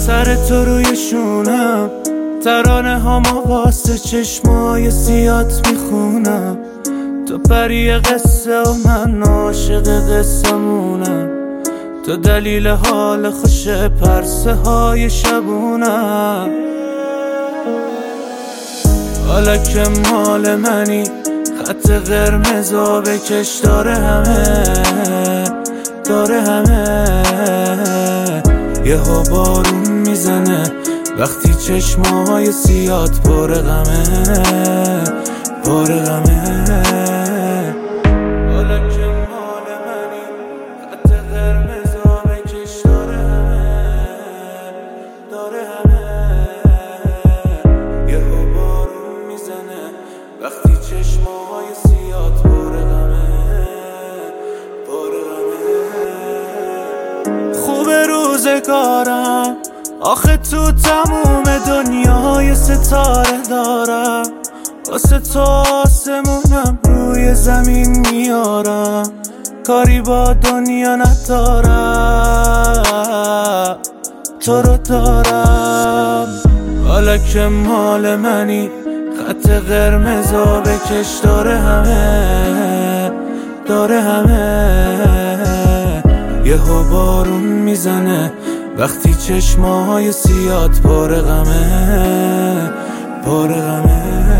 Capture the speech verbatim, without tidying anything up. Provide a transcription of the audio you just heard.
سر تو روی شونم، ترانه هاما واسه چشمای سیات میخونم. تو پری قصه و من عاشق قصه‌مونم، تو دلیل حال خوش پرسه های شبونم. حالا که مال منی، خط قرمزا بکش، داره همه داره همه. یهو بارون میزنه وقتی چشمای سیات پر غمه پر غمه. حالا که مال منی، خط قرمزا بکش، داره همه داره همه. یهو بارون میزنه وقتی چشمای سیات پر غمه پر غمه. خوبه روزگارم آخه تو تموم دنیای ستاره دارم، واسه تو آسمونم روی زمین میارم، کاری با دنیا ندارم، تو رو دارم. حالا که مال منی، خط قرمزا بکش، داره همه داره همه. یهو بارون میزنه وقتی چشمای سیات پر غمه پر غمه.